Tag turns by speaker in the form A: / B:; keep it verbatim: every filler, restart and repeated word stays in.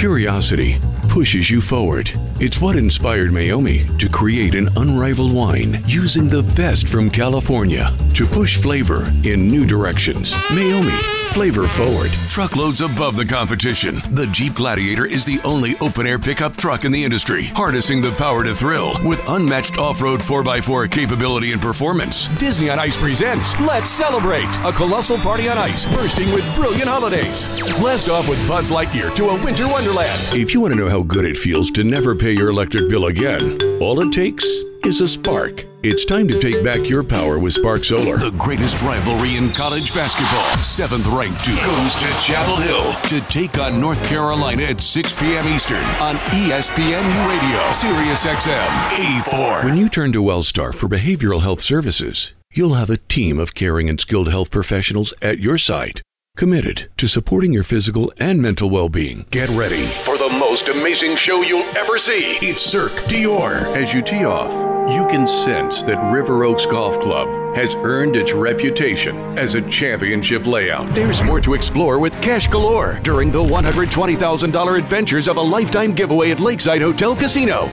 A: Curiosity pushes you forward. It's what inspired Meiomi to create an unrivaled wine using the best from California to push flavor in new directions. Meiomi, flavor forward. Truckloads above the competition. The Jeep Gladiator is the only open-air pickup truck in the industry, harnessing the power to thrill with unmatched off-road four by four capability and performance.
B: Disney on Ice presents Let's Celebrate, a colossal party on ice bursting with brilliant holidays. Blast off with Buzz Lightyear to a winter wonderland.
A: If you want to know how good it feels to never pay your electric bill again, all it takes is a spark. It's time to take back your power with Spark Solar.
C: The greatest rivalry in college basketball. Seventh ranked Duke goes to Chapel Hill to take on North Carolina at six p.m. Eastern on E S P N U Radio, Sirius X M eighty-four.
A: When you turn to Wellstar for behavioral health services, you'll have a team of caring and skilled health professionals at your side, committed to supporting your physical and mental well-being. Get ready for the most amazing show you'll ever see. It's Cirque Dior. As you tee off, you can sense that River Oaks Golf Club has earned its reputation as a championship layout. There's more to explore with cash galore during the one hundred twenty thousand dollars Adventures of a Lifetime giveaway at Lakeside Hotel Casino.